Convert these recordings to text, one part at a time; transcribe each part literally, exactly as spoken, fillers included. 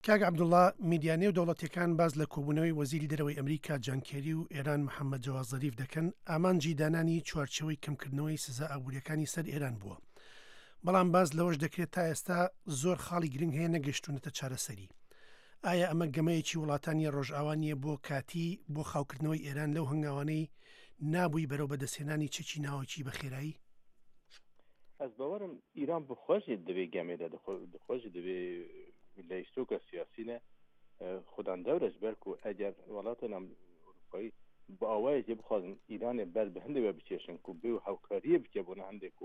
کاگ عەبدوڵڵا میدیانێ و دەوڵەتیەکان باز لە کۆبوونەوەی وەزیری دەرەوەی ئەمریکا جان کێری و ئێران محەممەد جەواد زەریف دەکەن ئامانجی دانانی چوارچەوەی کەمکردنەوەی سزا ئابوووریەکانی سەر ئێران بووە. بەڵام باز لەوەش دەکرێت تا ئێستا زۆر خاڵی گرنگ هەیە نەگەشتونەتە چارەسەری. ئایا ئەمە گەمەیەکی وڵاتانی ڕۆژئاوانیە بۆ کاتی بۆ خاوکردنەوەی ئێران لەو هەنگاوانەی نابووی بەرەو بەدەستێنانی چەکی ناوەکی بە خێرایی؟ Ez bawarım İran bi xwe jî divê gemê de di xwe jî divê leystoka siyasî ne xudan dewre ji ber ku eger welatên Ewropayî bi awayê jê bixwazin İranê ber bi hindê ve biçêşin ku bê hewkariyê bike bona hindê ku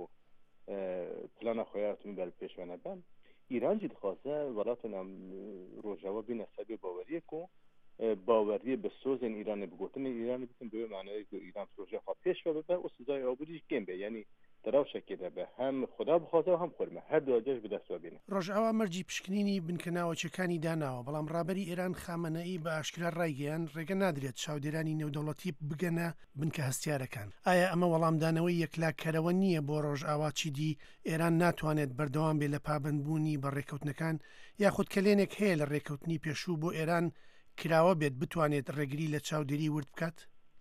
plana xwe ya tîmî ber pêş ve nebe İran jî dixwaze welatên rojava bîne ser bê baweriyê ku baweriyê bi sozên İranê bi gotinê İranê bikin bi wê manayê ku İran proje xwe pêş ve bibe û sizayê abûrî jî kêm be yanî دراوشێکی دەبێ هەم خدا بخوازە و هەم خۆرمە هەردوو ئەجەش بەدەست بێنێ. ڕۆژئاوا مەرجی پشکنینی بنکەناوەچەکانی داناوە، بەڵام ڕابەری ئێران خامنەئی بە ئاشکرا ڕایگەیان ڕێگە نادرێت چاودێرانی نێودەوڵەتی بگەنە بنکە هەستیارەکان. ئایا ئەمە وەڵامدانەوەی یەکلاکەرەوە نییە بۆ ڕۆژئاوا چیدی ئێران ناتوانێت بەردەوام بێ لە پابندبوونی بە ڕێکەوتنەکان یاخود کەلێنێک هەیە لە ڕێکەوتنی پێشوو بۆ ئێران کراوە بێت بتوانێت ڕێگری لە چاودێری ورد بکات؟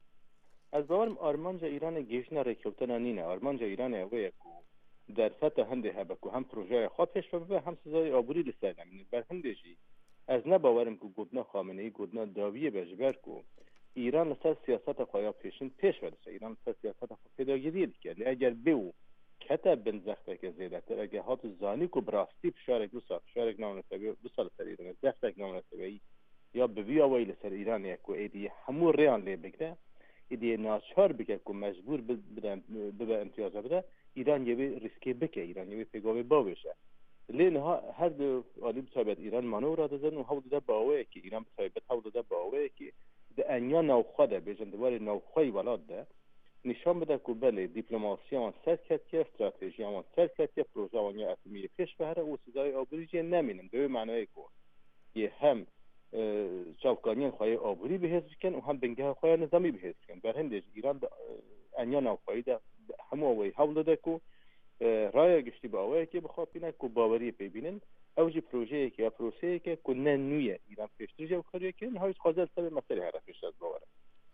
Ez bawarım armanca İranê gêjina rêkewtena nîne armanca İranê ew ye ku derfeta hindê hebe ku hem projeya xwe pêş bibe hem sizayê aborî li ser nemîne ber hindê jî ez nebawerim ku gotina Xameneî gotina dawiyê be ji ber ku İran li ser siyaseta xwe ya pêşin pêş vedise İran li ser siyaseta xwe pêdagiriyê dike lê eger bê û kete bin zexteke zêdetir eger hatu zanî ku bi rastî fişarek wisa fişarek namenesebî wisa li ser İranê zextek namenesebî ya bi vî awayî li ser İranê ku êdî hemû rêyan lê bigire ایدی ناچار بکه که مجبور ببه امتیازه بده ایران یه ریسکی بکه ایران یه پیگاوی باوشه لین ها هر دو عالی بسابت ایران مانور دادن و حول ده باوه که ایران بسابت حول ده باوه که ده انیا نوخه ده بیجن دوار نوخه ولاد ده نشان بده که بله دیپلماسی آن سر کتیه استراتژی آن سر کتیه پروژه آنیا اتمی پیش بهره و سزای آبریجی نمینن دوی معنی که یه هم چاوکانیان خواهی آبوری بهز بکن و هم بنگه خواهی نظامی بهز بکن بر هندش ایران انیان او خواهی ده همو اوی حول ده که رای گشتی با اوی که بخواه بینن که باوری ببینن او جی پروژه که یا پروسه که که ننویه ایران پیشتر جو کاریه که نهایش خوازه سبب مسئله هر پیشت از باوره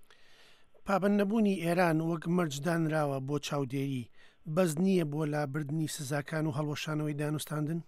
پابندبوونی ئێران وەک مەرجدانراوە بۆ چاودێری بەس نییە بۆ لابردنی سزاکان و هەڵوەشانەوەی دانوستاندن؟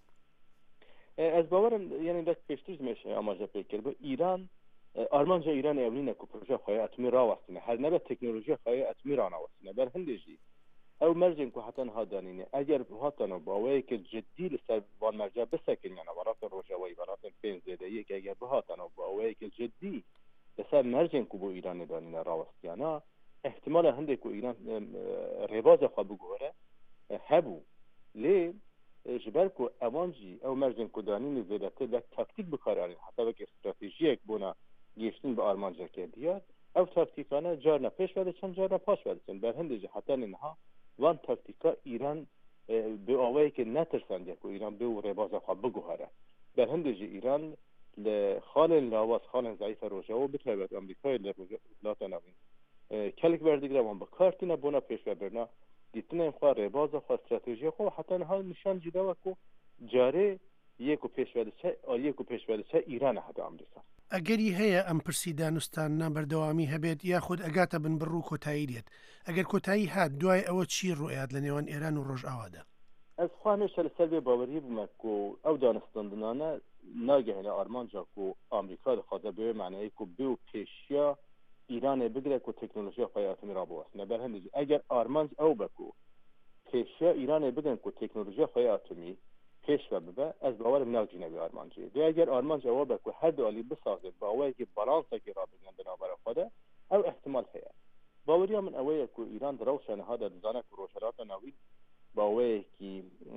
Ez bawarım yani dest peştiriz meşe amaca pekir bu İran Armanca İran evlîne ku proje xwe etmî rawastine her nebe teknoloji xwe etmî ranawastine ber hindê jî ew mercên ku heten hadanîne eger hatan û bawayekî ciddî li ser van merca bisekin yana welatên rojavayî welatên pênc zêdeyî ki eger bihatan û bawayekî ciddî li ser mercên ku bû İranê danîne rawastiyana ihtimala hindê ku İran rêbaza xwe bigore hebû lê ji ber ku evan jî ew mercên ku danînê zêdetir vek taktîk bikaranîn heta vek stratejiyek bona gêştin bi armanceke diyar ew taktîkane carna pêş vedicin carna paş vedicin ber hindê jî heta niha van taktîka İran bi awayekê netirsandiye ku İran bê û rêbaza xwe biguhere ber hindê jî İran li xalên lawaz xalên zayîfa rojava bi taybet Amerîkayê li welatên navîn kelek werdigire wan bi kar tîne bona pêşvebirina دیتنه خو رباز خو استراتژی خو حتی نه نشان جدا و کو جاره یکو پیشوده چه یکو پیشوده چه ایران حتی امریکا ئەگەری هەیە ئەم پرسی دانوستانە بەردەوامی هەبێت یاخود ئەگاتە بن بڕوو کۆتایی دێت ئەگەر کۆتایی هات دوای ئەوە چی ڕوئات لە نێوان ئێران و ڕۆژئاوادا؟ ez xwaneşe li ser vê bawerî bûme ku ew danistandinane nagehîne armanca ku Amerîka dixwaze bi wê manayê ku bê û pêşiya İranê bigire ku teknolojiya xwe atimî rabawastine ber hindê jî eger armanc ew be ku pêşiya İranê bidin ku teknolojiya xwe atimî pêş ve bibe ez bawerim nacîne vê armanciyê dê eger armanc ew be ku her du alî bisaze bawayekî balansekî rabigrin di navbera xwe de ew ihtimal heye baweriya min ew ye ku İran di rewşa niha de dizane ku rojhilata navî bawayekî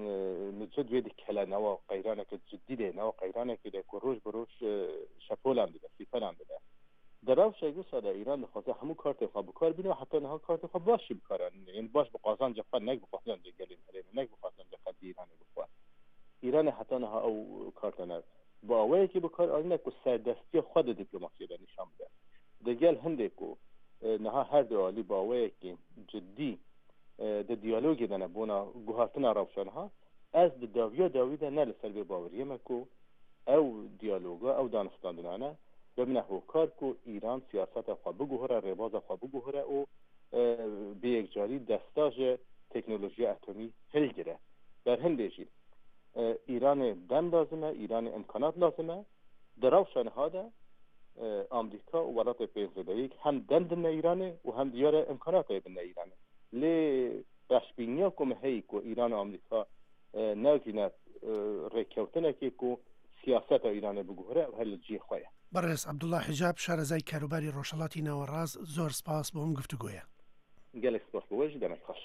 nicid wê dikelenewa qeyraneke ciddî de newa qeyranekî de ku roj bi roj şepolan dide sîpelan dide درافشا گوسا دا ایران دخواسته همو کارت خوا بکار بینه و حتی نها کارت خوا باشی بکارن یعنی باش بقازان جفا نک بقازان جگلین هرین نک بقازان جفا دیرانه بخوا ایران حتی نها او کارت نر با اوه که بکار آنه که سردستی خود دیپلماسی دا نشان بده دگل هنده که نها هر دو آلی با اوه که جدی دا دیالوگی دا نبونا گوهارتنا رافشانها از دا داویا داوی دا نل سلبی باوریه مکو او دیالوگا او دانستاندنانه ببینه هوکار کو ایران سیاست خوا بگوهره ریباز خوا بگوهره و به یک جاری دستاج تکنولوژی اتمی هل گره در هندیجی ایران دم لازمه ایران امکانات لازمه در روشن هاده آمریکا و ولایت پنسیلوانیا هم دم دن ایرانه و هم دیار امکانات دن ایرانه لی رشبینیا کوم هی کو ایران و آمریکا ناگینه ریکوتنه که کو سیاست ایران بگوهره و هل جی خواه بررس عبدالله حجاب شارزای کاروباری روشلاتی ناوەڕاز زۆر سپاس بۆ ئەم گفتوگۆیە گەلێک سپاس بۆ وەش دەمەت خۆش